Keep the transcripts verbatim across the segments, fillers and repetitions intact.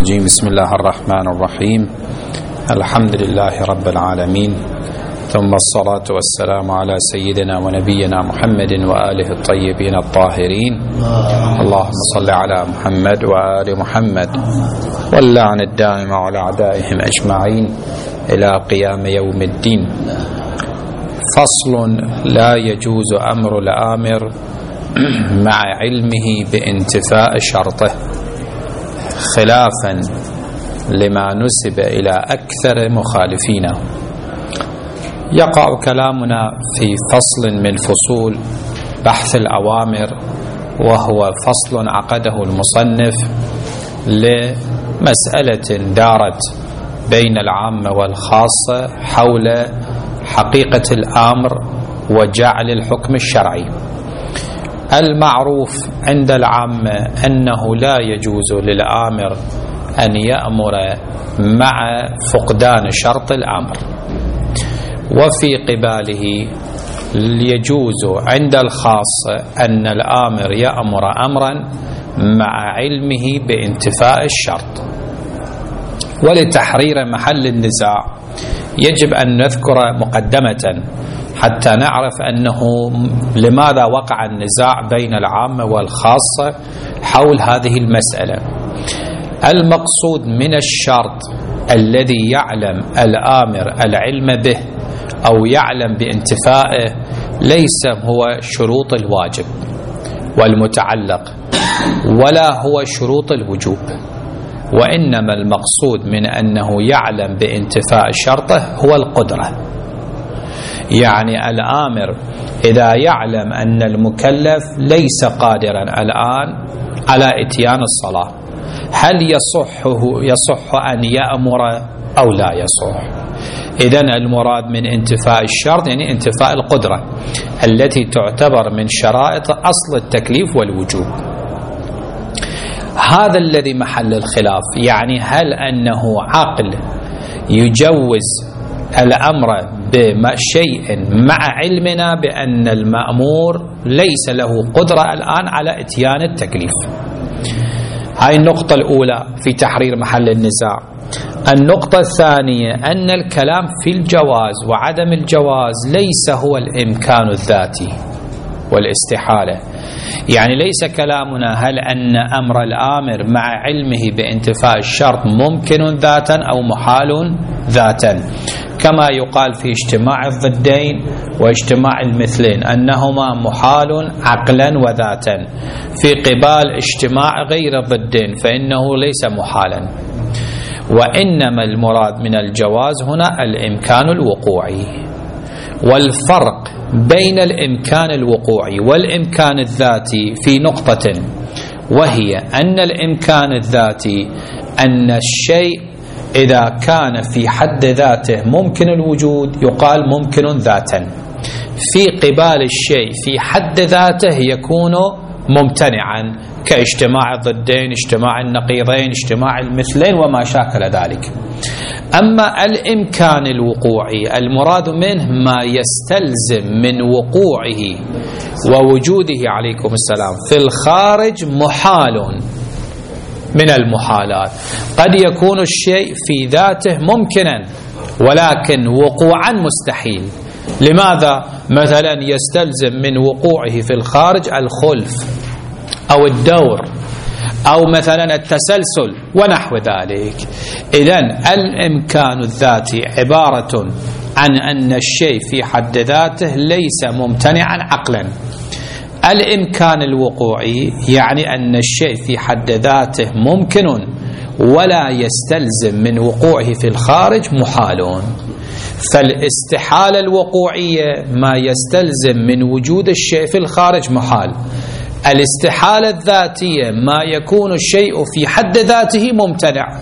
الرجيم. بسم الله الرحمن الرحيم. الحمد لله رب العالمين، ثم الصلاة والسلام على سيدنا ونبينا محمد وآله الطيبين الطاهرين. اللهم صل على محمد وآل محمد، واللعن الدائم على أعدائهم أجمعين إلى قيام يوم الدين. فصل: لا يجوز أمر الآمر مع علمه بانتفاء شرطه، خلافا لما نسب إلى أكثر مخالفينه. يقع كلامنا في فصل من فصول بحث الأوامر، وهو فصل عقده المصنف لمسألة دارت بين العامة والخاصة حول حقيقة الأمر وجعل الحكم الشرعي. المعروف عند العامة أنه لا يجوز للآمر أن يأمر مع فقدان شرط الأمر، وفي قباله يجوز عند الخاصة أن الآمر يأمر أمرا مع علمه بانتفاء الشرط. ولتحرير محل النزاع يجب أن نذكر مقدمة حتى نعرف أنه لماذا وقع النزاع بين العامة والخاصة حول هذه المسألة. المقصود من الشرط الذي يعلم الآمر العلم به أو يعلم بانتفائه ليس هو شروط الواجب والمتعلق، ولا هو شروط الوجوب، وإنما المقصود من أنه يعلم بانتفاء شرطه هو القدرة. يعني الآمر إذا يعلم أن المكلف ليس قادرا الآن على إتيان الصلاة، هل يصحه يصح أن يأمر أو لا يصح؟ إذن المراد من انتفاء الشرط يعني انتفاء القدرة التي تعتبر من شرائط أصل التكليف والوجوب. هذا الذي محل الخلاف، يعني هل أنه عقل يجوز الأمر بشيء مع علمنا بأن المأمور ليس له قدرة الآن على إتيان التكليف. هاي النقطة الأولى في تحرير محل النزاع. النقطة الثانية أن الكلام في الجواز وعدم الجواز ليس هو الإمكان الذاتي والاستحالة، يعني ليس كلامنا هل أن أمر الآمر مع علمه بانتفاء الشرط ممكن ذاتا أو محال ذاتا، كما يقال في اجتماع الضدين واجتماع المثلين أنهما محال عقلا وذاتا، في قبال اجتماع غير الضدين فإنه ليس محالا. وإنما المراد من الجواز هنا الإمكان الوقوعي. والفرق بين الإمكان الوقوعي والإمكان الذاتي في نقطة، وهي أن الإمكان الذاتي أن الشيء إذا كان في حد ذاته ممكن الوجود يقال ممكن ذاتا، في قبال الشيء في حد ذاته يكون ممتنعا كاجتماع الضدين، اجتماع النقيضين، اجتماع المثلين وما شاكل ذلك. أما الإمكان الوقوعي المراد منه ما يستلزم من وقوعه ووجوده عليكم السلام في الخارج محال من المحالات. قد يكون الشيء في ذاته ممكنا ولكن وقوعا مستحيل. لماذا؟ مثلا يستلزم من وقوعه في الخارج الخلف أو الدور أو مثلا التسلسل ونحو ذلك. إذن الإمكان الذاتي عبارة عن أن الشيء في حد ذاته ليس ممتنعا عقلا. الإمكان الوقوعي يعني أن الشيء في حد ذاته ممكن ولا يستلزم من وقوعه في الخارج محال. فالاستحالة الوقوعية ما يستلزم من وجود الشيء في الخارج محال. الاستحالة الذاتية ما يكون الشيء في حد ذاته ممتنع.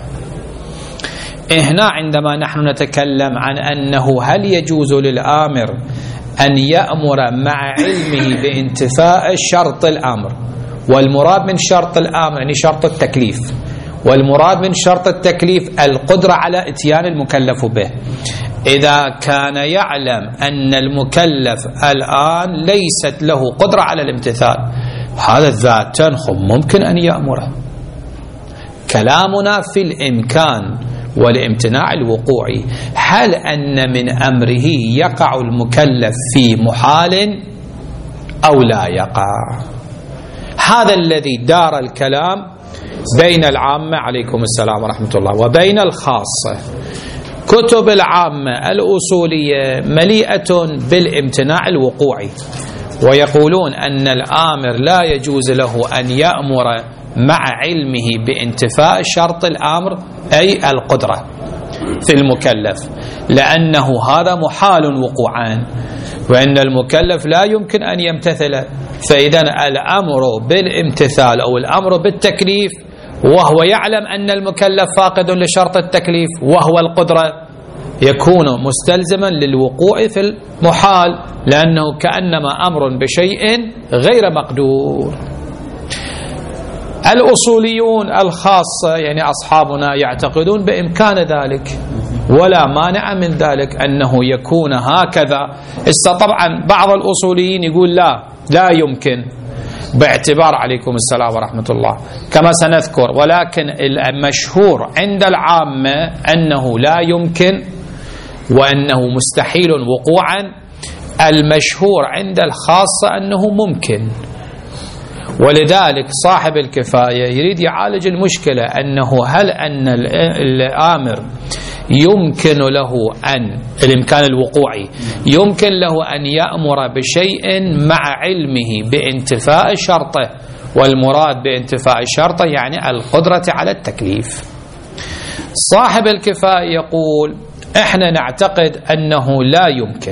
هنا عندما نحن نتكلم عن أنه هل يجوز للآمر أن يأمر مع علمه بانتفاء شرط الأمر، والمراد من شرط الأمر يعني شرط التكليف، والمراد من شرط التكليف القدرة على إتيان المكلف به. إذا كان يعلم أن المكلف الآن ليست له قدرة على الامتثال، هذا ذاتا ممكن أن يأمره. كلامنا في الإمكان والامتناع الوقوعي. هل أن من أمره يقع المكلف في محال أو لا يقع؟ هذا الذي دار الكلام بين العامة عليكم السلام ورحمة الله وبين الخاصة. كتب العامة الأصولية مليئة بالامتناع الوقوعي، ويقولون أن الآمر لا يجوز له أن يأمر مع علمه بانتفاء شرط الأمر أي القدرة في المكلف، لأنه هذا محال وقوعا، وأن المكلف لا يمكن أن يمتثل. فإذا الأمر بالامتثال أو الأمر بالتكليف وهو يعلم أن المكلف فاقد لشرط التكليف وهو القدرة يكون مستلزما للوقوع في المحال، لأنه كأنما أمر بشيء غير مقدور. الأصوليون الخاصة يعني أصحابنا يعتقدون بإمكان ذلك ولا مانع من ذلك أنه يكون هكذا. طبعا بعض الأصوليين يقول لا لا يمكن باعتبار عليكم السلام ورحمة الله كما سنذكر، ولكن المشهور عند العامة أنه لا يمكن وأنه مستحيل وقوعا. المشهور عند الخاصة أنه ممكن، ولذلك صاحب الكفاية يريد يعالج المشكلة أنه هل أن الآمر يمكن له أن الإمكان الوقوعي يمكن له أن يأمر بشيء مع علمه بانتفاء شرطه، والمراد بانتفاء شرطه يعني القدرة على التكليف. صاحب الكفاية يقول احنا نعتقد أنه لا يمكن،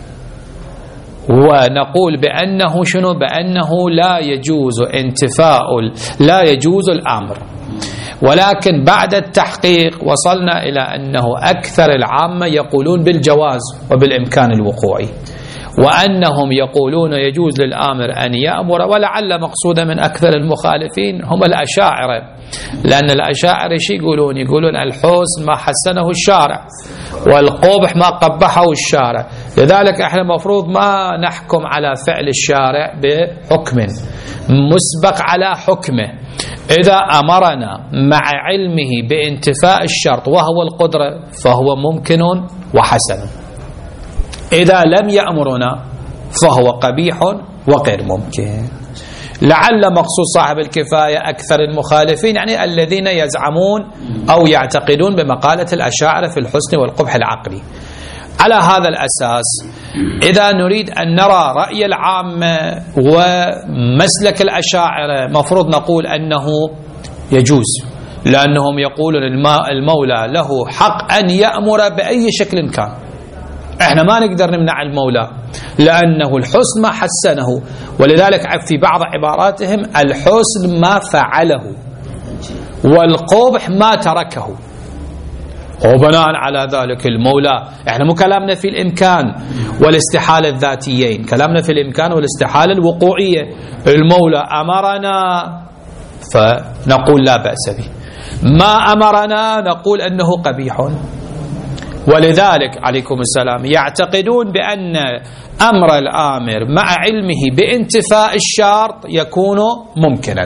ونقول بأنه شنو؟ بأنه لا يجوز انتفاء لا يجوز الأمر، ولكن بعد التحقيق وصلنا إلى أنه أكثر العامة يقولون بالجواز وبالإمكان الوقوعي، وأنهم يقولون يجوز للآمر أن يأمر. ولعل مقصودا من أكثر المخالفين هم الأشاعرة، لأن الأشاعرة شي يقولون؟ يقولون الحسن ما حسنه الشارع والقبح ما قبحه الشارع، لذلك احنا مفروض ما نحكم على فعل الشارع بحكم مسبق على حكمه. إذا أمرنا مع علمه بانتفاء الشرط وهو القدرة فهو ممكن وحسن، إذا لم يأمرنا فهو قبيح وغير ممكن. لعل مقصود صاحب الكفاية أكثر المخالفين يعني الذين يزعمون أو يعتقدون بمقالة الأشاعرة في الحسن والقبح العقلي. على هذا الأساس إذا نريد أن نرى رأي العامة ومسلك الأشاعرة مفروض نقول أنه يجوز، لأنهم يقولون المولى له حق أن يأمر بأي شكل كان. احنا ما نقدر نمنع المولى لأنه الحسن ما حسنه، ولذلك في بعض عباراتهم الحسن ما فعله والقبح ما تركه، وبناء على ذلك المولى احنا مو كلامنا في الإمكان والاستحالة الذاتيين، كلامنا في الإمكان والاستحالة الوقوعية. المولى أمرنا فنقول لا بأس به، ما أمرنا نقول أنه قبيح. ولذلك عليكم السلام يعتقدون بأن أمر الآمر مع علمه بانتفاء الشرط يكون ممكنا.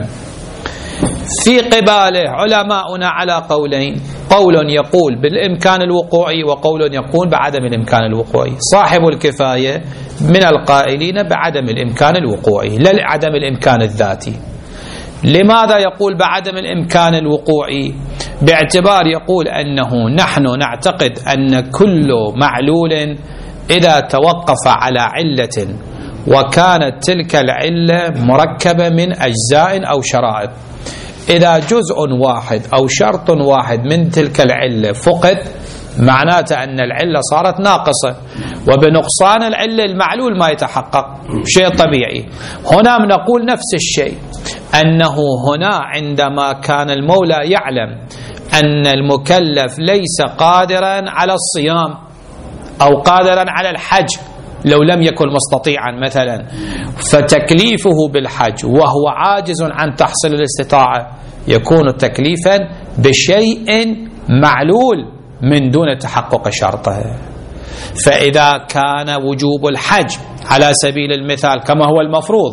في قباله علماؤنا على قولين، قول يقول بالإمكان الوقوعي وقول يقول بعدم الإمكان الوقوعي. صاحب الكفاية من القائلين بعدم الإمكان الوقوعي لا عدم الإمكان الذاتي. لماذا يقول بعدم الإمكان الوقوعي؟ باعتبار يقول أنه نحن نعتقد أن كل معلول إذا توقف على علة وكانت تلك العلة مركبة من أجزاء أو شرائط، إذا جزء واحد أو شرط واحد من تلك العلة فقد معناته أن العلة صارت ناقصة، وبنقصان العلة المعلول ما يتحقق، شيء طبيعي. هنا نقول نفس الشيء، أنه هنا عندما كان المولى يعلم أن المكلف ليس قادرا على الصيام أو قادرا على الحج لو لم يكن مستطيعا مثلا، فتكليفه بالحج وهو عاجز عن تحصيل الاستطاعة يكون تكليفا بشيء معلول من دون تحقق شرطه. فإذا كان وجوب الحج على سبيل المثال كما هو المفروض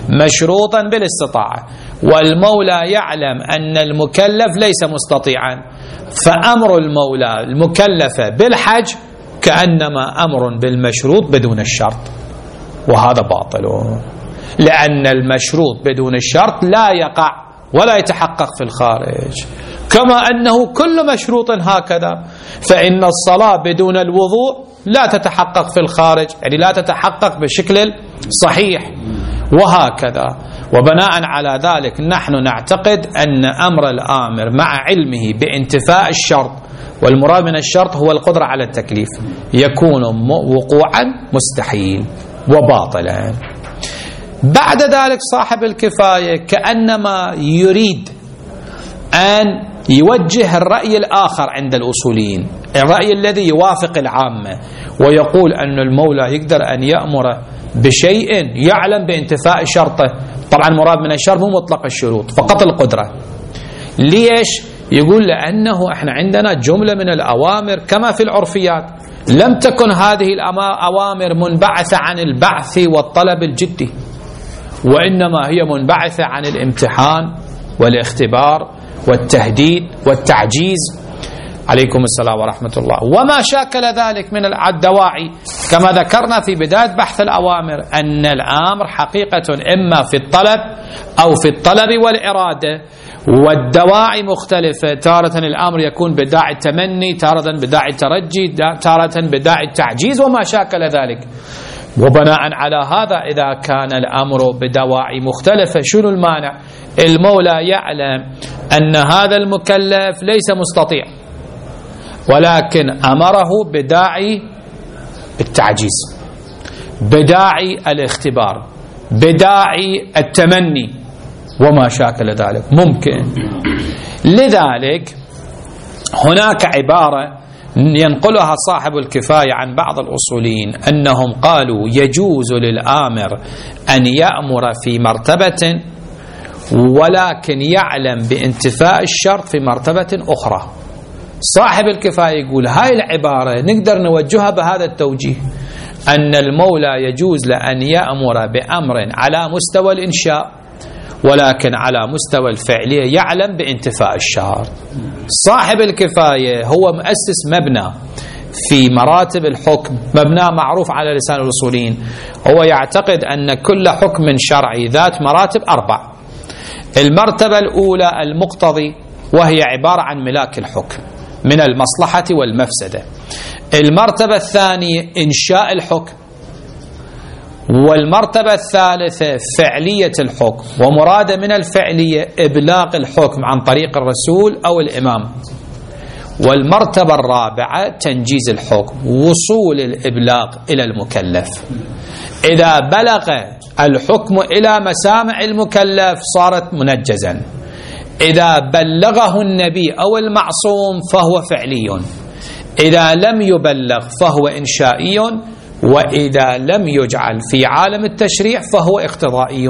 مشروطا بالاستطاعة، والمولى يعلم أن المكلف ليس مستطيعا، فأمر المولى المكلف بالحج كأنما أمر بالمشروط بدون الشرط، وهذا باطل، لأن المشروط بدون الشرط لا يقع ولا يتحقق في الخارج، كما أنه كل مشروط هكذا، فإن الصلاة بدون الوضوء لا تتحقق في الخارج، يعني لا تتحقق بشكل صحيح، وهكذا. وبناء على ذلك نحن نعتقد أن أمر الآمر مع علمه بانتفاء الشرط، والمراد من الشرط هو القدرة على التكليف، يكون وقوعا مستحيل وباطلا. بعد ذلك صاحب الكفاية كأنما يريد أن يوجه الرأي الآخر عند الأصوليين، الرأي الذي يوافق العامة، ويقول أن المولى يقدر أن يأمر بشيء يعلم بانتفاء شرطه. طبعا مراد من الشرط مو مطلق الشروط، فقط القدرة. ليش؟ يقول لأنه احنا عندنا جملة من الأوامر كما في العرفيات لم تكن هذه الأوامر منبعثة عن البعث والطلب الجدي، وإنما هي منبعثة عن الامتحان والاختبار والتهديد والتعجيز. عليكم السلام ورحمة الله. وما شاكل ذلك من الدواعي كما ذكرنا في بداية بحث الأوامر، أن الأمر حقيقة إما في الطلب أو في الطلب والإرادة، والدواعي مختلفة، تارة الأمر يكون بداعي التمني، تارة بداعي الترجي، تارة بداعي التعجيز، وما شاكل ذلك. وبناء على هذا إذا كان الأمر بدواعي مختلفة شنو المانع؟ المولى يعلم أن هذا المكلف ليس مستطيع، ولكن أمره بداعي التعجيز، بداعي الاختبار، بداعي التمني، وما شاكل ذلك ممكن. لذلك هناك عبارة ينقلها صاحب الكفاية عن بعض الأصوليين أنهم قالوا يجوز للآمر أن يأمر في مرتبة ولكن يعلم بانتفاء الشرط في مرتبة أخرى. صاحب الكفاية يقول هاي العبارة نقدر نوجهها بهذا التوجيه، أن المولى يجوز لأن يأمر بأمر على مستوى الإنشاء ولكن على مستوى الفعلية يعلم بانتفاء الشرط. صاحب الكفاية هو مؤسس مبنى في مراتب الحكم، مبنى معروف على لسان الأصوليين، هو يعتقد أن كل حكم شرعي ذات مراتب أربع. المرتبة الأولى المقتضي، وهي عبارة عن ملاك الحكم من المصلحة والمفسدة. المرتبة الثانية إنشاء الحكم، والمرتبة الثالثة فعلية الحكم، ومراد من الفعلية إبلاغ الحكم عن طريق الرسول أو الإمام. والمرتبة الرابعة تنجيز الحكم، وصول الإبلاغ إلى المكلف. إذا بلغ الحكم إلى مسامع المكلف صارت منجزا، إذا بلغه النبي أو المعصوم فهو فعلي، إذا لم يبلغ فهو إنشائي، وإذا لم يجعل في عالم التشريع فهو اقتضائي.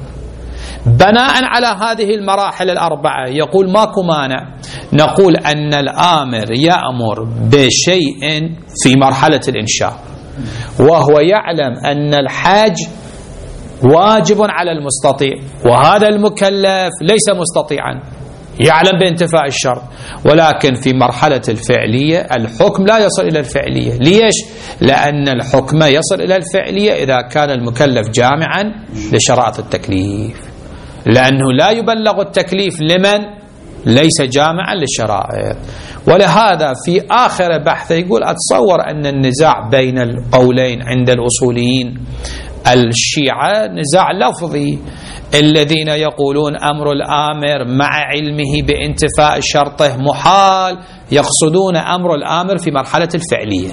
بناء على هذه المراحل الأربعة يقول ماكو مانع نقول أن الآمر يأمر بشيء في مرحلة الإنشاء، وهو يعلم أن الحاج واجب على المستطيع، وهذا المكلف ليس مستطيعا، يعلم بانتفاء الشرط، ولكن في مرحلة الفعلية الحكم لا يصل إلى الفعلية. ليش؟ لأن الحكم يصل إلى الفعلية إذا كان المكلف جامعا لشرائط التكليف، لأنه لا يبلغ التكليف لمن ليس جامعا للشرائط. ولهذا في آخر بحث يقول أتصور أن النزاع بين القولين عند الأصوليين الشيعة نزاع لفظي، الذين يقولون أمر الآمر مع علمه بانتفاء شرطه محال، يقصدون أمر الآمر في مرحلة الفعلية.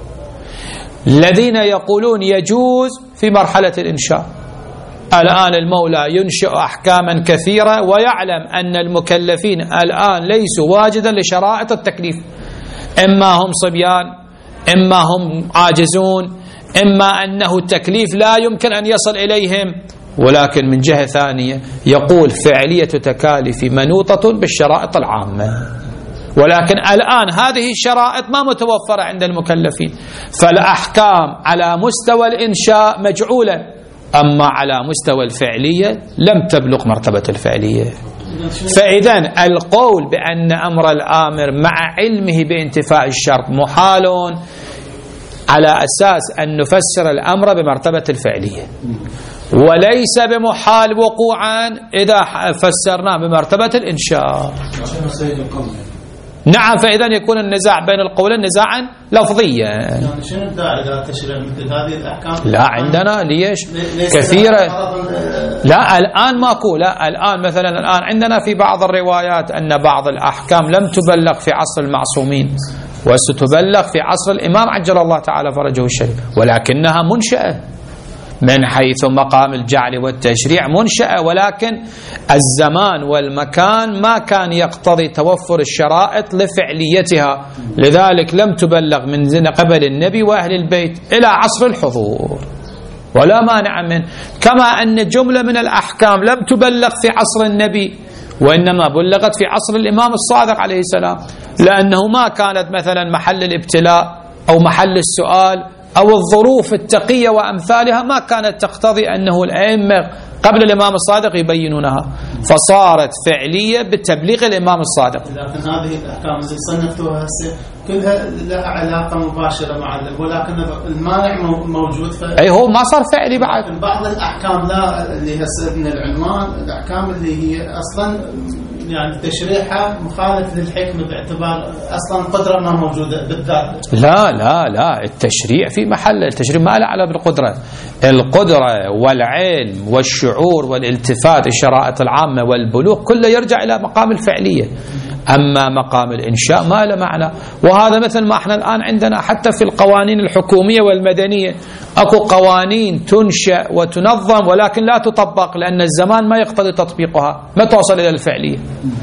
الذين يقولون يجوز في مرحلة الإنشاء. الآن المولى ينشئ أحكاما كثيرة ويعلم أن المكلفين الآن ليسوا واجدا لشرائط التكليف، إما هم صبيان، إما هم عاجزون، إما أنه التكليف لا يمكن أن يصل إليهم. ولكن من جهة ثانية يقول فعلية تكاليف منوطة بالشرائط العامة، ولكن الآن هذه الشرائط ما متوفرة عند المكلفين، فالأحكام على مستوى الإنشاء مجعولة، أما على مستوى الفعلية لم تبلغ مرتبة الفعلية. فإذا القول بأن أمر الآمر مع علمه بانتفاء الشرط محال على أساس أن نفسر الأمر بمرتبة الفعلية، وليس بمحال وقوعا إذا فسرناه بمرتبة الإنشاء. نعم، فإذا يكون النزاع بين القولين نزاعا لفظيا. يعني شنو الداعي إذا تشريع مثل هذه الأحكام؟ لا عندنا ليش كثيرة. لا الآن ماكو. لا الآن مثلا الآن عندنا في بعض الروايات أن بعض الأحكام لم تبلغ في عصر المعصومين وستبلغ في عصر الإمام عجل الله تعالى فرجه الشريف، ولكنها منشأة من حيث مقام الجعل والتشريع منشأة، ولكن الزمان والمكان ما كان يقتضي توفر الشرائط لفعليتها، لذلك لم تبلغ من قبل النبي وأهل البيت إلى عصر الحضور، ولا مانع منه. كما أن جملة من الأحكام لم تبلغ في عصر النبي وإنما بلغت في عصر الإمام الصادق عليه السلام، لأنه ما كانت مثلا محل الابتلاء أو محل السؤال أو الظروف التقية وأمثالها ما كانت تقتضي أنه الأئمة قبل الإمام الصادق يبينونها، فصارت فعلية بتبليغ الإمام الصادق. لكن هذه الأحكام اللي صنفتوها هسه كلها لها علاقة مباشرة مع ال... ولكن المانع موجود. ف... أي هو ما صار فعلي بعد. بعض الأحكام لا اللي هسه من العنوان الأحكام اللي هي أصلا يعني تشريحها مخالف للحكمة باعتبار أصلا قدرة ما موجودة بالذات. لا لا لا التشريع في محل، التشريع ما له علاقة بالقدرة. القدرة والعلم والشعور والالتفات الشرائط العامة والبلوغ كله يرجع إلى مقام الفعلية، أما مقام الإنشاء ما له معنى. وهذا مثل ما احنا الآن عندنا حتى في القوانين الحكومية والمدنية أكو قوانين تنشأ وتنظم ولكن لا تطبق لأن الزمان ما يقتضي تطبيقها، ما توصل إلى الفعلية.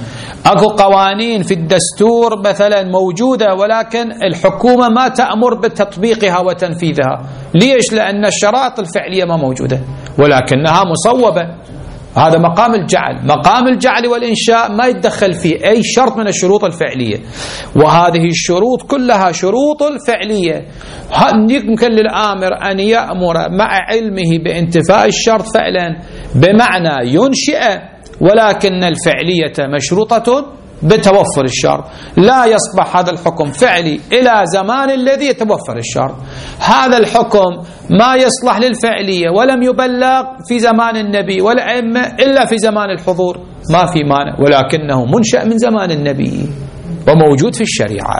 أكو قوانين في الدستور مثلا موجودة ولكن الحكومة ما تأمر بتطبيقها وتنفيذها. ليش؟ لأن الشرائط الفعلية ما موجودة ولكنها مصوبة. هذا مقام الجعل. مقام الجعل والإنشاء ما يتدخل فيه أي شرط من الشروط الفعلية، وهذه الشروط كلها شروط الفعلية. يمكن للآمر أن يأمر مع علمه بانتفاء الشرط فعلا بمعنى ينشئ، ولكن الفعلية مشروطة بتوفر الشرط. لا يصبح هذا الحكم فعلي إلى زمان الذي يتوفر الشرط. هذا الحكم ما يصلح للفعلية ولم يبلغ في زمان النبي والأئمة إلا في زمان الحضور، ما في مانع، ولكنه منشأ من زمان النبي وموجود في الشريعة.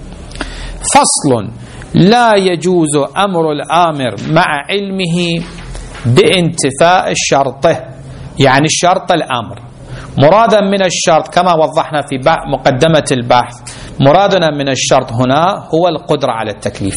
فصل: لا يجوز أمر الآمر مع علمه بانتفاء الشرط، يعني الشرط الأمر. مرادا من الشرط كما وضحنا في مقدمة البحث، مرادنا من الشرط هنا هو القدرة على التكليف.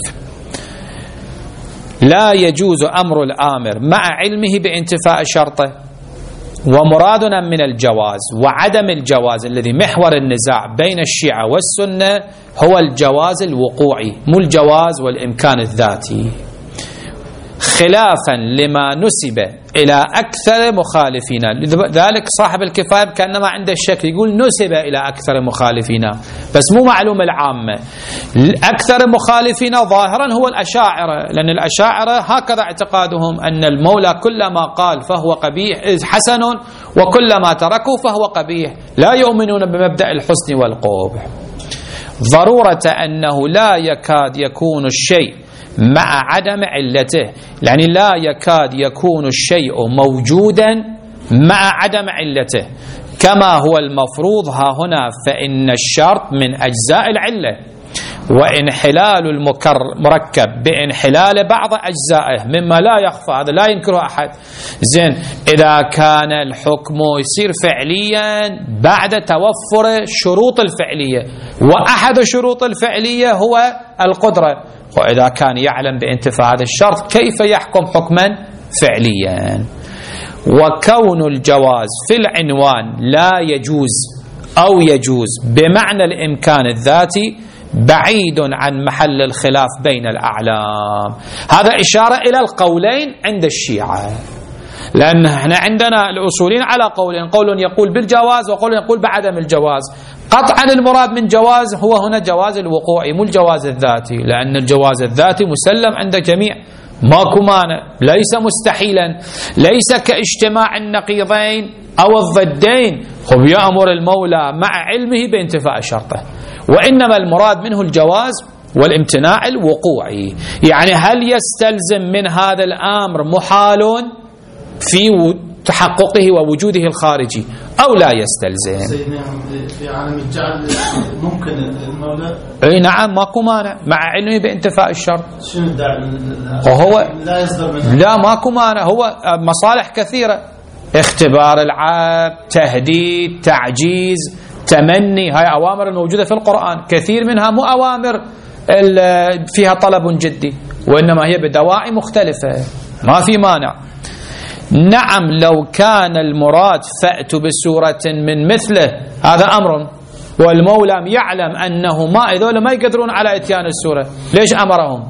لا يجوز أمر الآمر مع علمه بانتفاء شرطه، ومرادنا من الجواز وعدم الجواز الذي محور النزاع بين الشيعة والسنة هو الجواز الوقوعي، مو الجواز والإمكان الذاتي، خلافا لما نسب إلى أكثر مخالفين. لذلك صاحب الكفاية كأنما عنده الشك يقول نسب إلى أكثر مخالفين، بس مو معلومة العامة. أكثر مخالفين ظاهرا هو الأشاعرة، لأن الأشاعرة هكذا اعتقادهم أن المولى كلما قال فهو قبيح حسن وكلما تركه فهو قبيح، لا يؤمنون بمبدأ الحسن والقبح. ضرورة أنه لا يكاد يكون الشيء مع عدم علته، يعني لا يكاد يكون الشيء موجودا مع عدم علته كما هو المفروض ها هنا، فإن الشرط من أجزاء العلة، وانحلال المركب بانحلال بعض أجزائه مما لا يخفى، هذا لا ينكره أحد. زين، إذا كان الحكم يصير فعليا بعد توفر شروط الفعلية، وأحد شروط الفعلية هو القدرة، وإذا كان يعلم بانتفاء هذا الشرط كيف يحكم حكما فعليا؟ وكون الجواز في العنوان لا يجوز أو يجوز بمعنى الإمكان الذاتي بعيد عن محل الخلاف بين الأعلام. هذا إشارة إلى القولين عند الشيعة، لأن احنا عندنا الأصولين على قولين، قول يقول بالجواز وقول يقول بعدم الجواز. قطعا المراد من جواز هو هنا جواز الوقوعي مو الجواز الذاتي، لأن الجواز الذاتي مسلم عند جميع ماكو مانع، ليس مستحيلا، ليس كاجتماع النقيضين أو الضدين. هو يأمر المولى مع علمه بانتفاء شرطه، وإنما المراد منه الجواز والامتناع الوقوعي. يعني هل يستلزم من هذا الأمر محال في تحققه ووجوده الخارجي أو لا يستلزم؟ في عالم الجعل ممكن المولى اي نعم ماكو مانع مع علمه بانتفاء الشرط. شنو الداعي؟ وهو لا يصدر منه، لا ماكو مانع، هو مصالح كثيرة: اختبار العبد، تهديد، تعجيز، تمني. هاي أوامر الموجودة في القرآن كثير منها مو أوامر فيها طلب جدي، وإنما هي بدواعي مختلفة، ما في مانع. نعم لو كان المراد فأتوا بسورة من مثله، هذا أمر، والمولى يعلم أنه ما إذول ما يقدرون على إتيان السورة، ليش أمرهم؟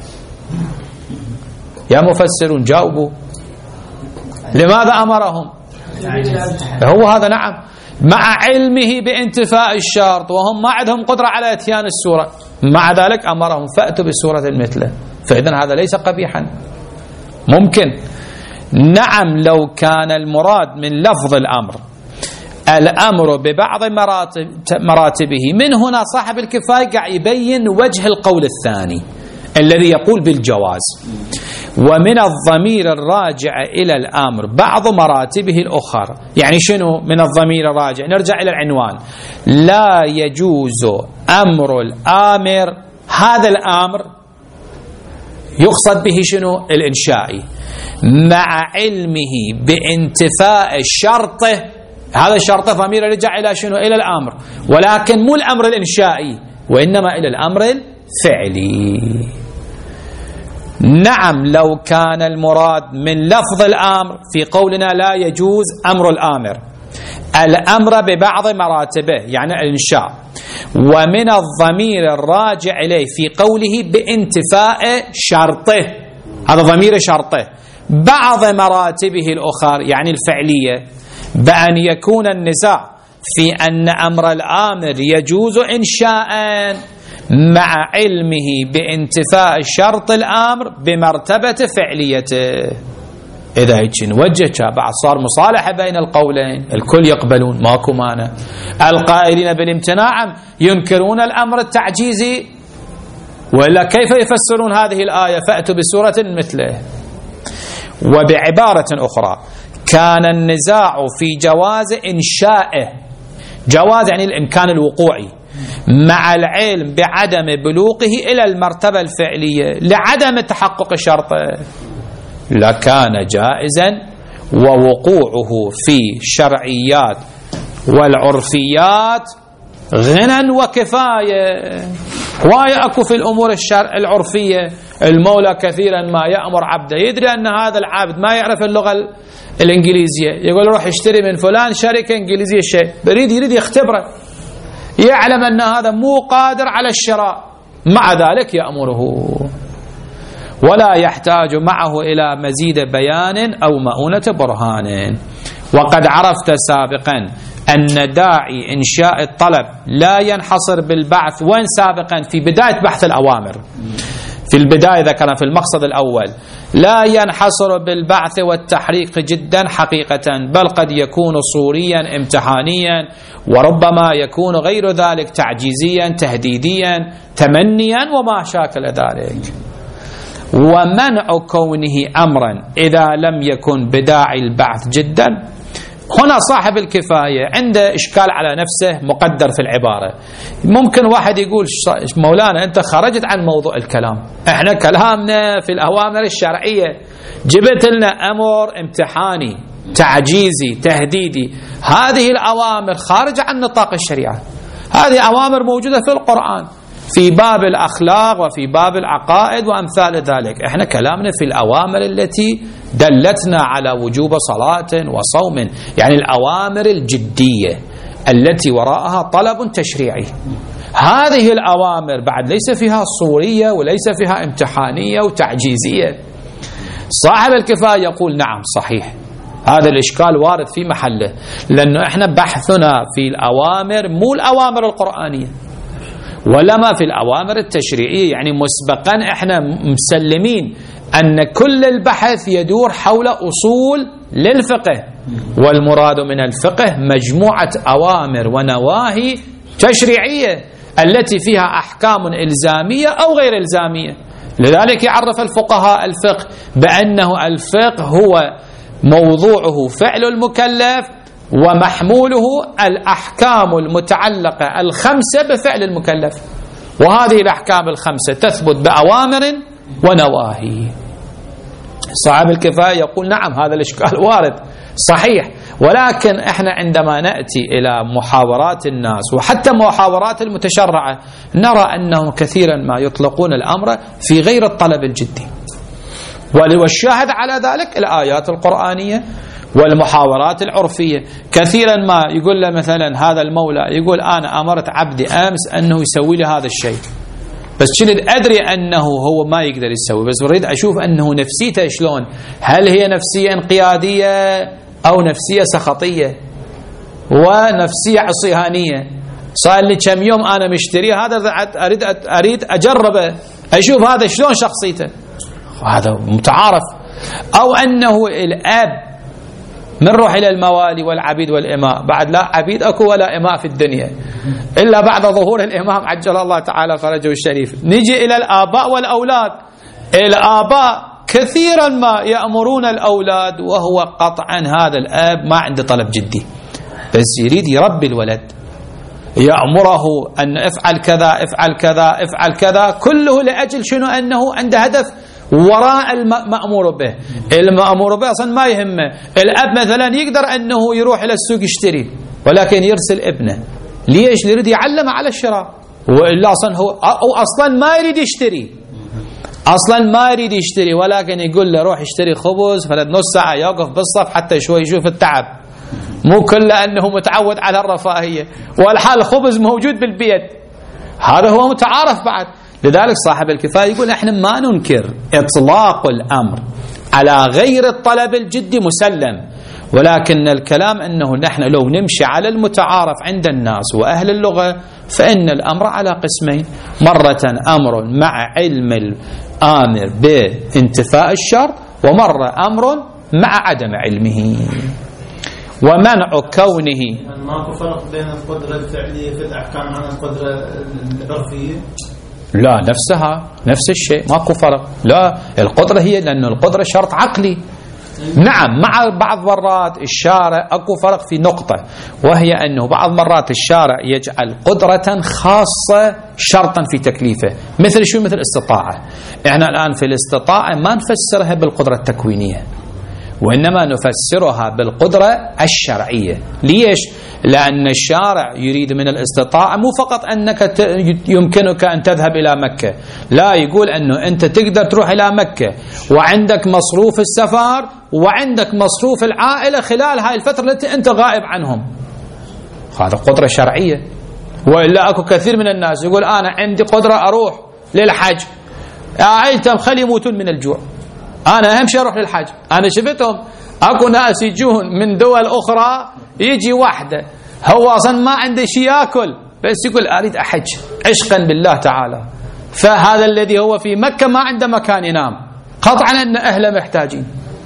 يا مفسرون جاوبوا، لماذا أمرهم؟ هو هذا نعم مع علمه بانتفاء الشرط، وهم ما عندهم قدرة على إتيان السورة، مع ذلك أمرهم فأتوا بسورة مثله. فإذن هذا ليس قبيحا، ممكن. نعم لو كان المراد من لفظ الأمر الأمر ببعض مراتب مراتبه، من هنا صاحب الكفاية قاعد يبين وجه القول الثاني الذي يقول بالجواز. ومن الضمير الراجع إلى الأمر بعض مراتبه الأخرى. يعني شنو من الضمير الراجع؟ نرجع إلى العنوان: لا يجوز أمر الآمر. هذا الأمر يقصد به شنو؟ الإنشائي، مع علمه بانتفاء شرطه. هذا الشرط ضمير رجع إلى شنو؟ إلى الأمر، ولكن مو الأمر الإنشائي، وإنما إلى الأمر الفعلي. نعم لو كان المراد من لفظ الأمر في قولنا لا يجوز أمر الآمر الأمر ببعض مراتبه، يعني الإنشاء، ومن الضمير الراجع إليه في قوله بانتفاء شرطه، هذا ضمير شرطه، بعض مراتبه الأخرى يعني الفعلية، بأن يكون النزاع في أن أمر الآمر يجوز إنشاء مع علمه بانتفاء شرط الأمر بمرتبة فعليته. إذا هيك نوجه بعد صار مصالحة بين القولين، الكل يقبلون ماكو مانع. القائلين بالامتناع ينكرون الأمر التعجيزي، وإلا كيف يفسرون هذه الآية فأتوا بسورة مثله؟ وبعبارة أخرى كان النزاع في جواز إنشائه، جواز يعني الإمكان الوقوعي، مع العلم بعدم بلوغه إلى المرتبة الفعلية لعدم تحقق شرطه، لكان جائزا، ووقوعه في شرعيات والعرفيات غنى وكفاية. هواية أكو في الأمور الشرع العرفية، المولى كثيرا ما يأمر عبده، يدري أن هذا العبد ما يعرف اللغة الإنجليزية، يقول روح اشتري من فلان شركة إنجليزية شيء، بريد يريد يختبره، يعلم أن هذا مو قادر على الشراء، مع ذلك يأمره، ولا يحتاج معه إلى مزيد بيان أو مؤونة برهان. وقد عرفت سابقا أن داعي إنشاء الطلب لا ينحصر بالبعث. وين سابقا؟ في بداية بحث الأوامر، في البداية ذكرنا في المقصد الأول، لا ينحصر بالبعث والتحريق جدا حقيقة، بل قد يكون صوريا امتحانيا، وربما يكون غير ذلك تعجيزيا تهديديا تمنيا وما شاكل ذلك. ومنع كونه أمرا إذا لم يكن بداعي البعث جدا، هنا صاحب الكفاية عنده إشكال على نفسه مقدر في العبارة. ممكن واحد يقول مولانا أنت خرجت عن موضوع الكلام، احنا كلامنا في الأوامر الشرعية، جبت لنا أمر امتحاني تعجيزي تهديدي، هذه الأوامر خارجة عن نطاق الشريعة، هذه أوامر موجودة في القرآن في باب الأخلاق وفي باب العقائد وأمثال ذلك. احنا كلامنا في الأوامر التي دلتنا على وجوب صلاة وصوم، يعني الأوامر الجدية التي وراءها طلب تشريعي. هذه الأوامر بعد ليس فيها صورية وليس فيها امتحانية وتعجيزية. صاحب الكفاية يقول نعم صحيح، هذا الإشكال وارد في محله، لأنه احنا بحثنا في الأوامر مو الأوامر القرآنية ولا ما في الأوامر التشريعية، يعني مسبقا احنا مسلمين أن كل البحث يدور حول أصول للفقه، والمراد من الفقه مجموعة أوامر ونواهي تشريعية التي فيها أحكام إلزامية أو غير إلزامية. لذلك يعرف الفقهاء الفقه بأنه الفقه هو موضوعه فعل المكلف ومحموله الأحكام المتعلقة الخمسة بفعل المكلف، وهذه الأحكام الخمسة تثبت بأوامر ونواهي. صاحب الكفاية يقول نعم هذا الإشكال وارد صحيح، ولكن احنا عندما نأتي إلى محاورات الناس وحتى محاورات المتشرعة نرى أنهم كثيرا ما يطلقون الأمر في غير الطلب الجدي، والشاهد على ذلك الآيات القرآنية والمحاورات العرفية. كثيرا ما يقول له مثلا هذا المولى يقول أنا أمرت عبدي أمس أنه يسوي لي هذا الشيء، بس كنت أدري أنه هو ما يقدر يسوي، بس أريد أشوف أنه نفسيته شلون، هل هي نفسية انقيادية أو نفسية سخطية ونفسية عصيانية. صار لي كم يوم أنا مشتري هذا، أريد أريد أجربه أشوف هذا شلون شخصيته، هذا متعارف. أو أنه الأب من روح إلى الموالي والعبيد والإماء، بعد لا عبيد أكو ولا إماء في الدنيا إلا بعد ظهور الإمام عجل الله تعالى فرجه الشريف. نجي إلى الآباء والأولاد. الآباء كثيرا ما يأمرون الأولاد وهو قطعا هذا الآب ما عنده طلب جدي، بس يريد يربي الولد، يأمره أن افعل كذا افعل كذا افعل كذا، كله لأجل شنو؟ أنه عنده هدف وراء المأمور به. المأمور به أصلا ما يهمه. الأب مثلا يقدر أنه يروح إلى السوق يشتري، ولكن يرسل ابنه ليش؟ يريد يعلم على الشراء، وإلا أصلا هو أو أصلا ما يريد يشتري، أصلا ما يريد يشتري، ولكن يقول له روح اشتري خبز، فلد نص ساعة يوقف بالصف حتى شوي يشوف التعب، مو كله أنه متعود على الرفاهية، والحال خبز موجود بالبيت، هذا هو متعارف بعد. لذلك صاحب الكفاية يقول احنا ما ننكر اطلاق الامر على غير الطلب الجدي مسلم، ولكن الكلام انه نحن لو نمشي على المتعارف عند الناس واهل اللغة فان الامر على قسمين، مرة امر مع علم الامر بانتفاء الشرط، ومرة امر مع عدم علمه. ومنع كونه ماكو فرق بين القدرة الفعلية في الاحكام عن القدرة العرفية؟ لا، نفسها نفس الشيء، ماكو فرق. لا، القدرة هي لأن القدرة شرط عقلي. نعم، مع بعض مرات الشارع اكو فرق في نقطة، وهي أنه بعض مرات الشارع يجعل قدرة خاصة شرطا في تكليفه، مثل شو؟ مثل استطاعة. احنا الآن في الاستطاعة ما نفسرها بالقدرة التكوينية، وإنما نفسرها بالقدرة الشرعية. ليش؟ لأن الشارع يريد من الاستطاعة مو فقط أنك يمكنك أن تذهب إلى مكة، لا، يقول أنه أنت تقدر تروح إلى مكة وعندك مصروف السفر وعندك مصروف العائلة خلال هاي الفترة التي أنت غائب عنهم. هذا قدرة شرعية. وإلا أكو كثير من الناس يقول أنا عندي قدرة أروح للحج، عائلتهم خلي يموتون من الجوع، أنا أهم شيء أروح للحج. أنا شفتهم أكو ناس يجون من دول أخرى، يجي واحدة هو أصلا ما عنده شيء يأكل، بس يقول أريد أحج عشقا بالله تعالى، فهذا الذي هو في مكة ما عنده مكان ينام، قطعا أن أهله محتاجين،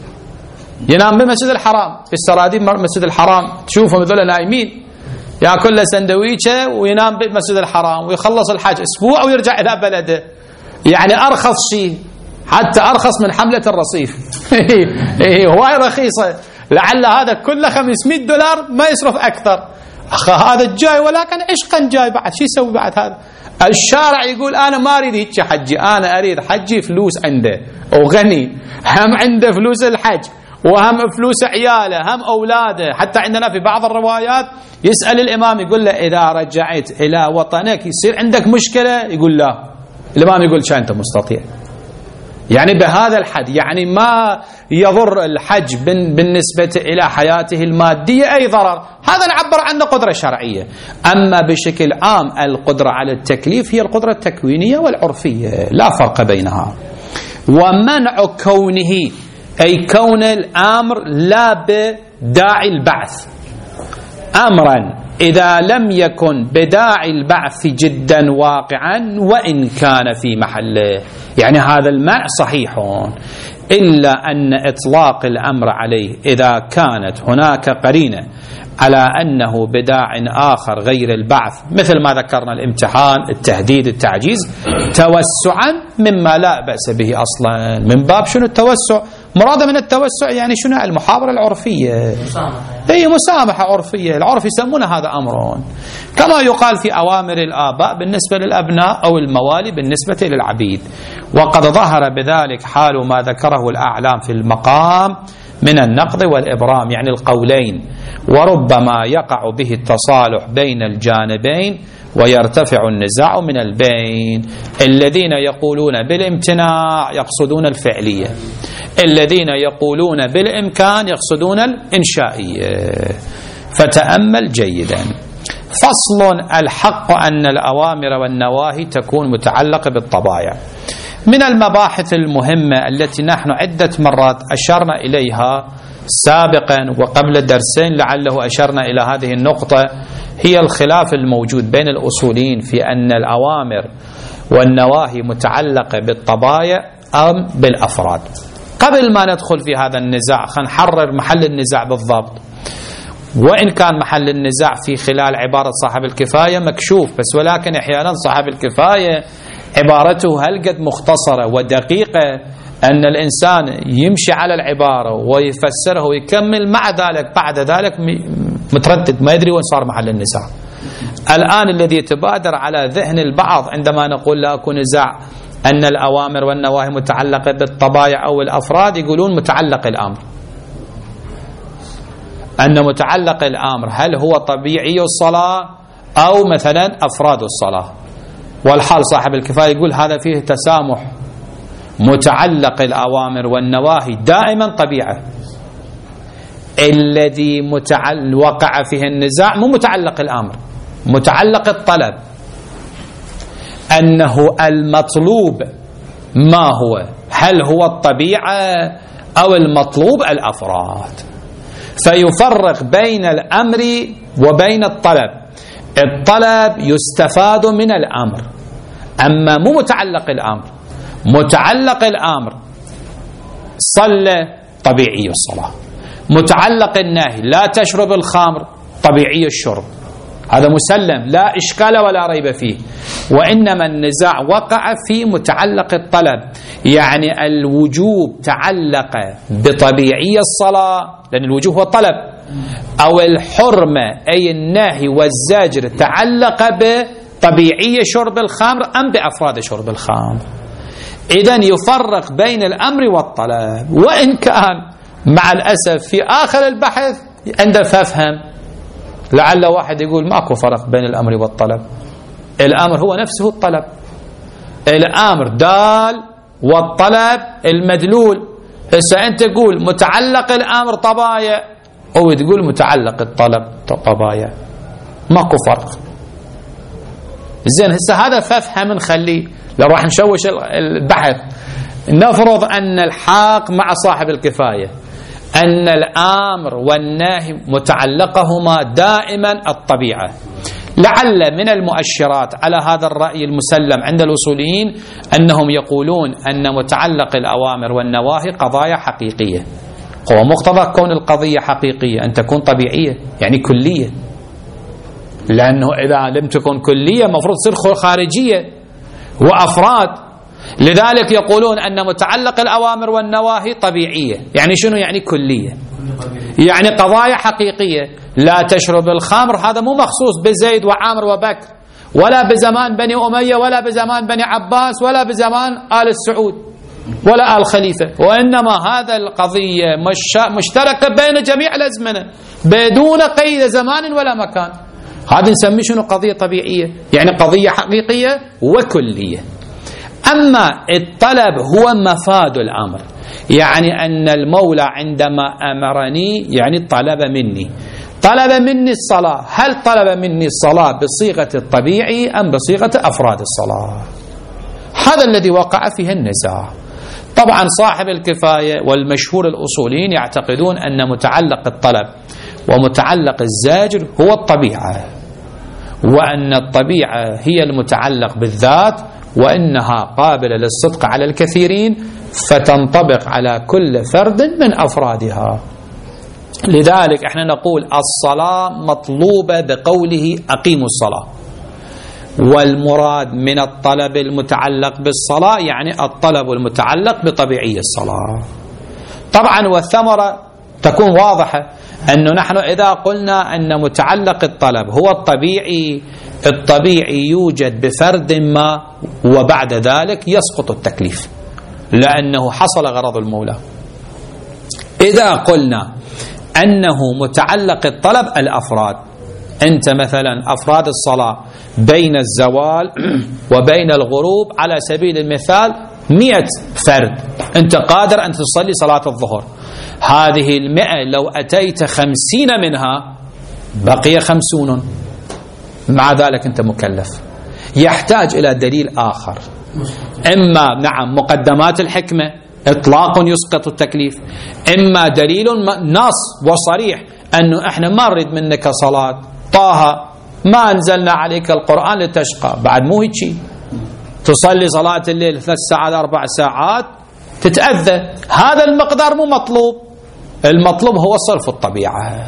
ينام بمسجد الحرام. في السراديب مسجد الحرام تشوفهم هذول نايمين، يأكل له سندويشة وينام بالمسجد الحرام ويخلص الحج أسبوع ويرجع إلى بلده، يعني أرخص شيء، حتى أرخص من حملة الرصيف. هواي رخيصة، لعل هذا كله خمسمائة دولار ما يصرف أكثر. هذا الجاي ولكن عشقا جاي بعد، شو يسوي بعد هذا؟ الشارع يقول أنا ما أريد هيك حجي، أنا أريد حجي فلوس عنده وغني، هم عنده فلوس الحج وهم فلوس عياله هم أولاده. حتى عندنا في بعض الروايات يسأل الإمام يقول له إذا رجعت إلى وطنك يصير عندك مشكلة؟ يقول لا. الإمام يقول شان أنت مستطيع، يعني بهذا الحد، يعني ما يضر الحج بالنسبة إلى حياته المادية أي ضرر، هذا نعبر عنه قدرة شرعية. أما بشكل عام القدرة على التكليف هي القدرة التكوينية والعرفية، لا فرق بينها. ومنع كونه أي كون الأمر لا بداعي البعث أمرا إذا لم يكن بداعي البعث جدا واقعا وإن كان في محله. يعني هذا المنع صحيح، إلا أن إطلاق الأمر عليه إذا كانت هناك قرينة على أنه بداع آخر غير البعث، مثل ما ذكرنا الامتحان، التهديد، التعجيز، توسعا مما لا بأس به أصلا. من باب شنو التوسع؟ مراد من التوسع يعني شنو؟ المحاورة العرفية، هي مسامحة عرفية. العرف يسمون هذا أمر، كما يقال في أوامر الآباء بالنسبة للأبناء أو الموالي بالنسبة للعبيد. وقد ظهر بذلك حال ما ذكره الأعلام في المقام من النقض والإبرام، يعني القولين، وربما يقع به التصالح بين الجانبين ويرتفع النزاع من البين. الذين يقولون بالامتناع يقصدون الفعلية، الذين يقولون بالإمكان يقصدون الإنشائية. فتأمل جيدا. فصل: الحق أن الأوامر والنواهي تكون متعلقة بالطبائع. من المباحث المهمة التي نحن عدة مرات أشرنا إليها سابقا وقبل درسين لعله أشرنا إلى هذه النقطة، هي الخلاف الموجود بين الأصوليين في أن الأوامر والنواهي متعلقة بالطبائع أم بالأفراد. قبل ما ندخل في هذا النزاع خلينا نحرر محل النزاع بالضبط، وإن كان محل النزاع في خلال عبارة صاحب الكفاية مكشوف، بس ولكن أحيانا صاحب الكفاية عبارته هل قد مختصرة ودقيقة أن الإنسان يمشي على العبارة ويفسرها ويكمل، مع ذلك بعد ذلك متردد ما يدري وين صار محل النزاع. الآن الذي يتبادر على ذهن البعض عندما نقول لا أكون نزاع أن الأوامر والنواهي متعلقة بالطبائع أو الأفراد، يقولون متعلق الأمر، أن متعلق الأمر هل هو طبيعي الصلاة أو مثلا أفراد الصلاة. والحال صاحب الكفاية يقول هذا فيه تسامح، متعلق الأوامر والنواهي دائما طبيعة. الذي متعلق وقع فيه النزاع مو متعلق الأمر، متعلق الطلب، أنه المطلوب ما هو، هل هو الطبيعة أو المطلوب الأفراد. فيفرق بين الأمر وبين الطلب. الطلب يستفاد من الأمر، أما مو متعلق الأمر. متعلق الأمر صلى طبيعي الصلاة، متعلق النهي لا تشرب الخمر طبيعي الشرب، هذا مسلم لا إشكال ولا ريب فيه. وإنما النزاع وقع في متعلق الطلب، يعني الوجوب تعلق بطبيعي الصلاة لأن الوجوب هو الطلب، أو الحرمة أي النهي والزجر تعلق بطبيعي شرب الخمر أم بأفراد شرب الخمر. إذن يفرق بين الأمر والطلب. وإن كان مع الأسف في آخر البحث عند فهم لعل واحد يقول ماكو فرق بين الأمر والطلب، الأمر هو نفسه الطلب، الأمر دال والطلب المدلول. هسه أنت تقول متعلق الأمر طبايع أو تقول متعلق الطلب طبايع، ماكو فرق. زين هسه هذا ففهم نخليه لو راح نشوش البحث. نفرض أن الحاق مع صاحب الكفاية أن الآمر والناهي متعلقهما دائما الطبيعة. لعل من المؤشرات على هذا الرأي المسلم عند الأصوليين أنهم يقولون أن متعلق الأوامر والنواهي قضايا حقيقية. هو مقتضى كون القضية حقيقية أن تكون طبيعية، يعني كلية، لأنه إذا لم تكن كلية مفروض تصير خارجية وأفراد. لذلك يقولون أن متعلق الأوامر والنواهي طبيعية، يعني شنو؟ يعني كلية، يعني قضايا حقيقية. لا تشرب الخمر هذا مو مخصوص بزيد وعامر وبكر، ولا بزمان بني أمية، ولا بزمان بني عباس، ولا بزمان آل السعود، ولا آل خليفة، وإنما هذا القضية مشتركة بين جميع الأزمنة بدون قيد زمان ولا مكان. هذا نسميه شنو؟ قضية طبيعية، يعني قضية حقيقية وكلية. أما الطلب هو مفاد الأمر، يعني أن المولى عندما أمرني يعني طلب مني، طلب مني الصلاة، هل طلب مني الصلاة بصيغة الطبيعي أم بصيغة أفراد الصلاة؟ هذا الذي وقع فيه النزاع. طبعا صاحب الكفاية والمشهور الأصوليين يعتقدون أن متعلق الطلب ومتعلق الزاجر هو الطبيعة، وأن الطبيعة هي المتعلق بالذات، وإنها قابلة للصدق على الكثيرين فتنطبق على كل فرد من أفرادها. لذلك احنا نقول الصلاة مطلوبة بقوله أقيموا الصلاة، والمراد من الطلب المتعلق بالصلاة يعني الطلب المتعلق بطبيعي الصلاة. طبعا والثمرة تكون واضحة، أنه نحن إذا قلنا أن متعلق الطلب هو الطبيعي، الطبيعي يوجد بفرد ما وبعد ذلك يسقط التكليف لأنه حصل غرض المولى. إذا قلنا أنه متعلق الطلب الأفراد، أنت مثلا أفراد الصلاة بين الزوال وبين الغروب على سبيل المثال مئة فرد، أنت قادر أن تصلي صلاة الظهر، هذه المئة لو أتيت خمسين منها بقي خمسون، مع ذلك أنت مكلف. يحتاج إلى دليل آخر، إما نعم مقدمات الحكمة إطلاق يسقط التكليف، إما دليل نص وصريح أنه إحنا ما نريد منك صلاة طه، ما أنزلنا عليك القرآن لتشقى، بعد مو هيك تصلي صلاة الليل ثلاث ساعات أربع ساعات تتأذى، هذا المقدار مو مطلوب، المطلوب هو صرف الطبيعة.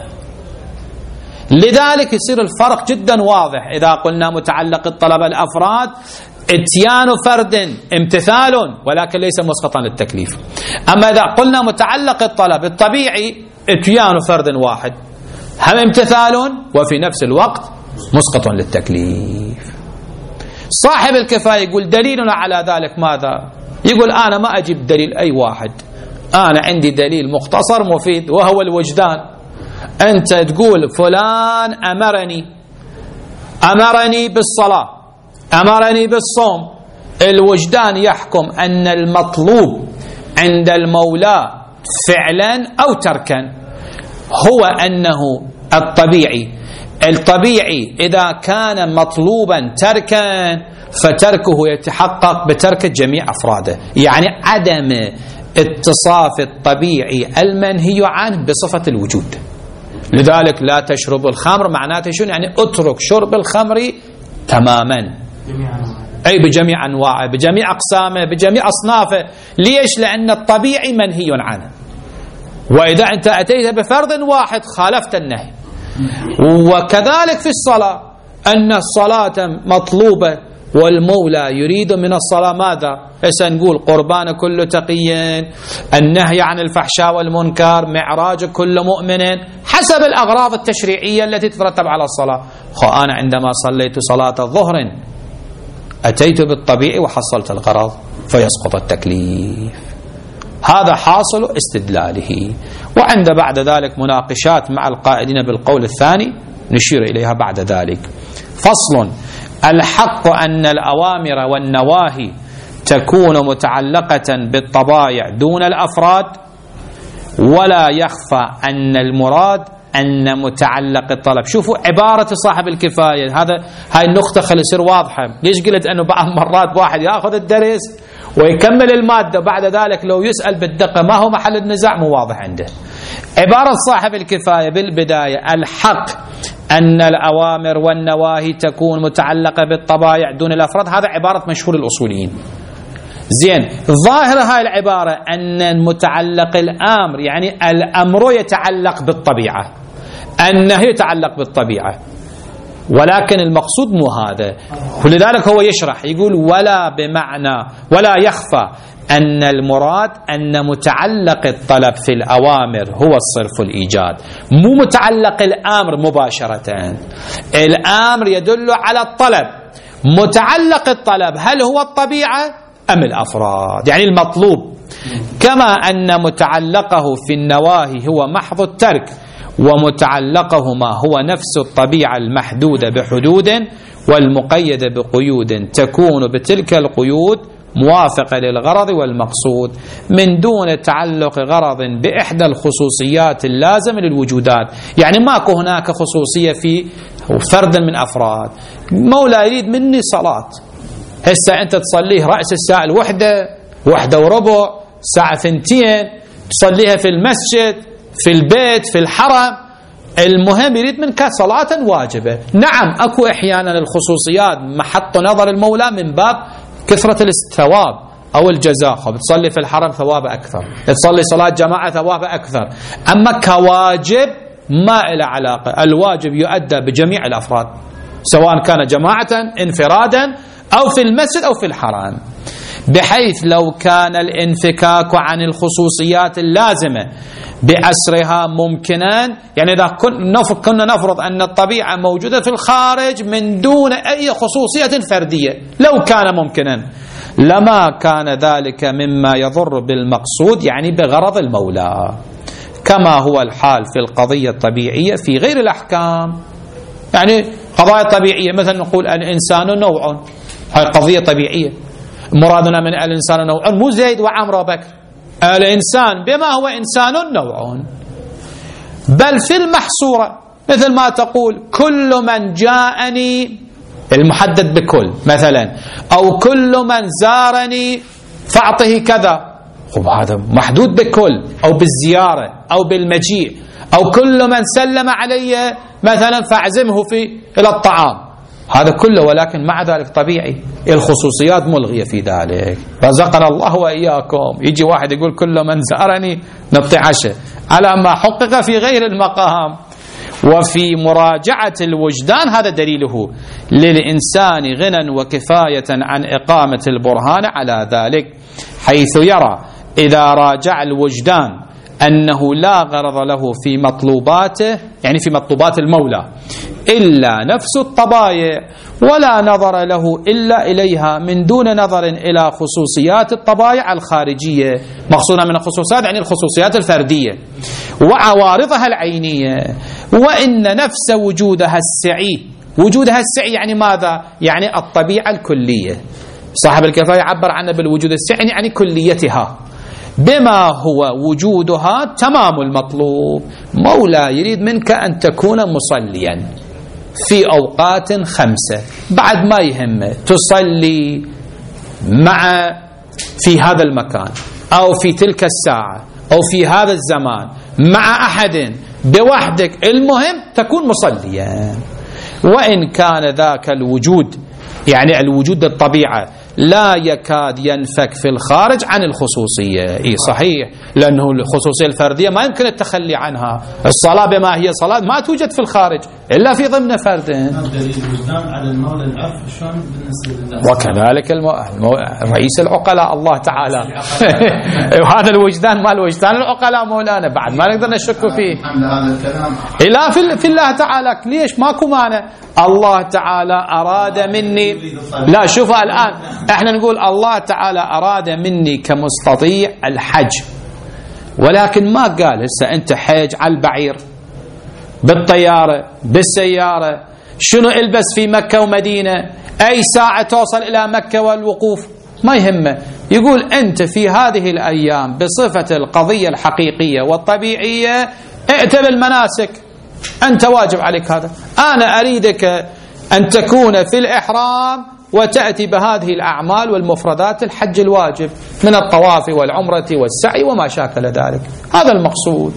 لذلك يصير الفرق جدا واضح. إذا قلنا متعلق الطلب الأفراد اتيان فرد امتثال ولكن ليس مسقطا للتكليف، أما إذا قلنا متعلق الطلب الطبيعي اتيان فرد واحد هم امتثال وفي نفس الوقت مسقط للتكليف. صاحب الكفاية يقول دليلنا على ذلك ماذا؟ يقول أنا ما أجيب دليل أي واحد، أنا عندي دليل مختصر مفيد وهو الوجدان. أنت تقول فلان أمرني أمرني بالصلاة أمرني بالصوم، الوجدان يحكم أن المطلوب عند المولى فعلا أو تركا هو أنه الطبيعي. الطبيعي إذا كان مطلوبا تركا فتركه يتحقق بترك جميع أفراده، يعني عدم اتصاف الطبيعي المنهي عنه بصفة الوجود. لذلك لا تشرب الخمر معناته شنو؟ يعني اترك شرب الخمر تماما، أي بجميع أنواعه بجميع أقسامه بجميع أصنافه. ليش؟ لأن الطبيعي منهي عنه، وإذا أنت أتيت بفرض واحد خالفت النهي. وكذلك في الصلاة، أن الصلاة مطلوبة والمولى يريد من الصلاة ماذا؟ هسه نقول قربان كل تقي، النهي عن الفحشاء والمنكر، معراج كل مؤمن، حسب الأغراض التشريعية التي تترتب على الصلاة. خو أنا عندما صليت صلاة الظهر أتيت بالطبيعي وحصلت الغرض فيسقط التكليف. هذا حاصل استدلاله. وعند بعد ذلك مناقشات مع القائلين بالقول الثاني نشير إليها بعد ذلك. فصل: الحق أن الأوامر والنواهي تكون متعلقة بالطبائع دون الأفراد، ولا يخفى أن المراد أن متعلق الطلب. شوفوا عبارة صاحب الكفاية، هذا هاي النقطة خلي يصير واضحة. ليش قلت أنه بعض مرات واحد يأخذ الدرس ويكمل المادة وبعد ذلك لو يسأل بالدقة ما هو محل النزاع مو واضح عنده. عبارة صاحب الكفاية بالبداية: الحق أن الأوامر والنواهي تكون متعلقة بالطبائع دون الأفراد، هذا عبارة مشهور الأصوليين. زين، ظاهر هاي العبارة أن متعلق الأمر يعني الأمر يتعلق بالطبيعة، النهي يتعلق بالطبيعة، ولكن المقصود مو هذا. ولذلك هو يشرح يقول: ولا بمعنى ولا يخفى أن المراد أن متعلق الطلب في الأوامر هو الصرف الإيجاد، مو متعلق الأمر مباشرة. الأمر يدل على الطلب، متعلق الطلب هل هو الطبيعة أم الأفراد، يعني المطلوب. كما أن متعلقه في النواهي هو محض الترك، ومتعلقهما هو نفس الطبيعة المحدودة بحدود والمقيدة بقيود تكون بتلك القيود موافقة للغرض والمقصود من دون تعلق غرض بإحدى الخصوصيات اللازمة للوجودات. يعني ماكو هناك خصوصية في فرد من أفراد. مولا يريد مني صلاة، هسه أنت تصليه رأس الساعة الوحدة وحدة وربع ساعة ثنتين، تصليها في المسجد في البيت في الحرم، المهم يريد منك صلاة واجبة. نعم أكو أحيانا الخصوصيات محط نظر المولى من باب كثرة الثواب أو الجزاء، تصلي في الحرم ثواب أكثر، تصلي صلاة جماعة ثواب أكثر. أما كواجب ما إلى علاقة، الواجب يؤدى بجميع الأفراد سواء كان جماعة انفرادا أو في المسجد أو في الحرم، بحيث لو كان الانفكاك عن الخصوصيات اللازمة بأسرها ممكنا، يعني إذا كنا نفرض أن الطبيعة موجودة في الخارج من دون أي خصوصية فردية، لو كان ممكنا لما كان ذلك مما يضر بالمقصود يعني بغرض المولى، كما هو الحال في القضية الطبيعية في غير الأحكام. يعني قضايا طبيعية مثلا نقول الإنسان نوع، هذه قضية طبيعية، مرادنا من الإنسان نوع مو زيد وعمر وبكر، الإنسان بما هو إنسان نوع. بل في المحصورة مثل ما تقول كل من جاءني، المحدد بكل مثلا، أو كل من زارني فأعطه كذا، هذا محدود بكل أو بالزيارة أو بالمجيء، أو كل من سلم علي مثلا فاعزمه في إلى الطعام، هذا كله. ولكن مع ذلك طبيعي الخصوصيات ملغية في ذلك. رزقنا الله وإياكم. يجي واحد يقول كل من زارني نعطي عشاء على ما حقق في غير المقام. وفي مراجعة الوجدان هذا دليله للإنسان غنى وكفاية عن إقامة البرهان على ذلك، حيث يرى إذا راجع الوجدان أنه لا غرض له في مطلوباته، يعني في مطلوبات المولى، إلا نفس الطبايع، ولا نظر له إلا إليها من دون نظر إلى خصوصيات الطبايع الخارجية، مقصودنا من الخصوصيات يعني الخصوصيات الفردية وعوارضها العينية، وإن نفس وجودها السعي، وجودها السعي يعني ماذا؟ يعني الطبيعة الكلية. صاحب الكفاية عبر عنها بالوجود السعي يعني كليتها، بما هو وجودها تمام المطلوب. مولى يريد منك أن تكون مصليا في أوقات خمسة، بعد ما يهمه تصلي مع في هذا المكان أو في تلك الساعة أو في هذا الزمان مع أحد بوحدك، المهم تكون مصليا. وإن كان ذاك الوجود يعني الوجود الطبيعة لا يكاد ينفك في الخارج عن الخصوصية. إيه صحيح، لأنه الخصوصية الفردية ما يمكن التخلي عنها. الصلاة بما هي صلاة ما توجد في الخارج إلا في ضمن فرد. وكذلك المو... المو... رئيس العقلاء الله تعالى وهذا الوجدان مال وجدان العقلاء مولانا، بعد ما نقدر نشك فيه. إلا في, في الله تعالى. ليش ماكو مانع؟ الله تعالى أراد مني، لا شوفوا الآن احنا نقول الله تعالى أراد مني كمستطيع الحج، ولكن ما قال هسه أنت حج على البعير بالطيارة بالسيارة، شنو البس في مكة ومدينة، أي ساعة توصل إلى مكة والوقوف، ما يهمه. يقول أنت في هذه الأيام بصفة القضية الحقيقية والطبيعية ائت بالمناسك، أنت واجب عليك هذا. أنا أريدك أن تكون في الإحرام وتأتي بهذه الأعمال والمفردات الحج الواجب من الطواف والعمرة والسعي وما شاكل ذلك، هذا المقصود.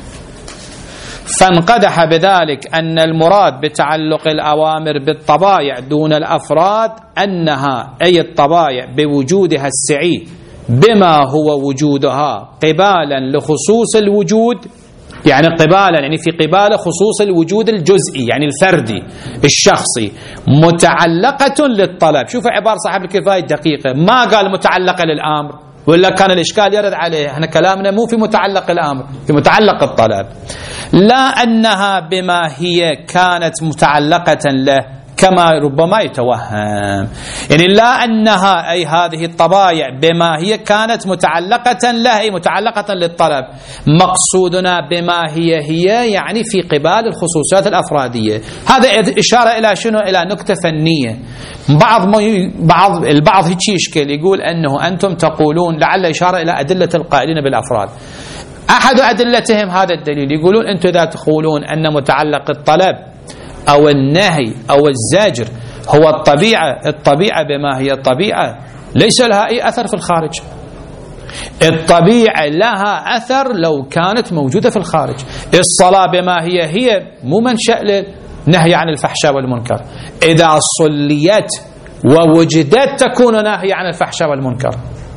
فانقدح بذلك أن المراد بتعلق الأوامر بالطبائع دون الأفراد أنها أي الطبائع بوجودها السعي بما هو وجودها قبالا لخصوص الوجود، يعني قبالا يعني في قبال خصوص الوجود الجزئي يعني الفردي الشخصي، متعلقة للطلب. شوف عبارة صاحب الكفاية دقيقة، ما قال متعلقة للأمر، ولا كان الإشكال يرد عليه. احنا كلامنا مو في متعلق الأمر، في متعلق الطلب. لا أنها بما هي كانت متعلقة له كما ربما يتوهم، يعني لا أنها أي هذه الطبائع بما هي كانت متعلقة له أي متعلقة للطلب. مقصودنا بما هي هي يعني في قبال الخصوصيات الأفرادية. هذا إشارة إلى شنو؟ إلى نكتة فنية. بعض بعض البعض هيك يشكل يقول أنه أنتم تقولون، لعل إشارة إلى أدلة القائلين بالأفراد. أحد أدلتهم هذا الدليل، يقولون أنتم إذا تقولون أن متعلق الطلب أو النهي أو الزجر هو الطبيعة، الطبيعة بما هي الطبيعة ليس لها أي أثر في الخارج. الطبيعة لها أثر لو كانت موجودة في الخارج. الصلاة بما هي هي مو منشأ للنهي عن الفحشاء والمنكر، إذا صليت ووجدت تكون ناهية عن الفحشاء والمنكر.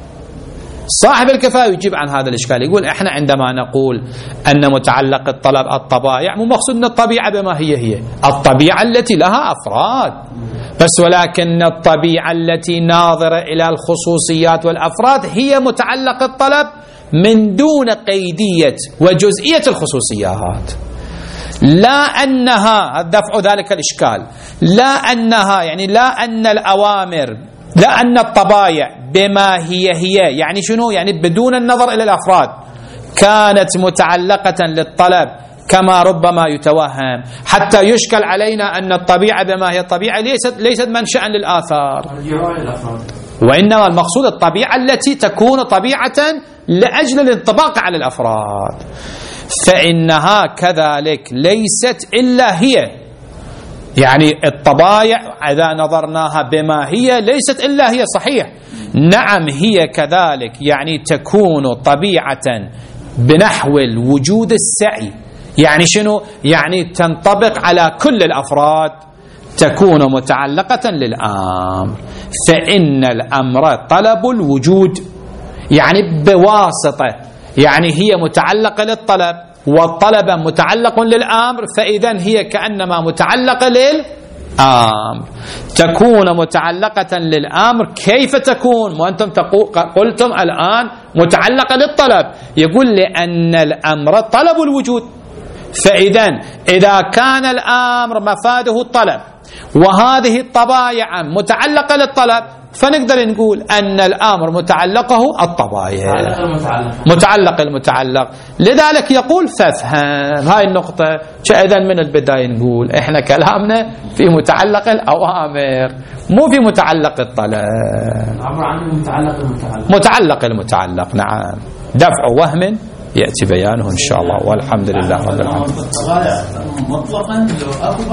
صاحب الكفاية يجيب عن هذا الإشكال، يقول إحنا عندما نقول أن متعلق الطلب الطبائع مو مقصود أن الطبيعة بما هي هي الطبيعة التي لها أفراد بس، ولكن الطبيعة التي ناظرة إلى الخصوصيات والأفراد هي متعلق الطلب من دون قيدية وجزئية الخصوصيات. لا أنها دفع ذلك الإشكال، لا أنها يعني لا أن الأوامر، لا أن الطبائع بما هي هي يعني شنو؟ يعني بدون النظر إلى الأفراد كانت متعلقة للطلب كما ربما يتوهم، حتى يشكل علينا أن الطبيعة بما هي الطبيعة ليست ليست منشأ للآثار، وإنما المقصود الطبيعة التي تكون طبيعة لأجل الانطباق على الأفراد، فإنها كذلك ليست إلا هي. يعني الطبائع إذا نظرناها بما هي ليست إلا هي، صحيح نعم هي كذلك يعني تكون طبيعة بنحو الوجود السعي، يعني شنو؟ يعني تنطبق على كل الأفراد، تكون متعلقة للأمر، فإن الأمر طلب الوجود يعني بواسطة، يعني هي متعلقة للطلب والطلب متعلق للأمر، فإذا هي كأنما متعلقة للأمر، تكون متعلقة للأمر. كيف تكون؟ وأنتم قلتم الآن متعلقة للطلب، يقول لأن الأمر طلب الوجود، فإذا إذا كان الأمر مفاده الطلب وهذه الطبائع متعلقة للطلب، فنقدر نقول أن الأمر متعلقه الطبائع، متعلق المتعلق. لذلك يقول فافهم هاي النقطة. إذا من البداية نقول إحنا كلامنا في متعلق الأوامر مو في متعلق الطلب. عبر عن متعلق المتعلق متعلق المتعلق، نعم. دفع وهم يأتي بيانه إن شاء الله، والحمد لله رب العالمين. مطلقا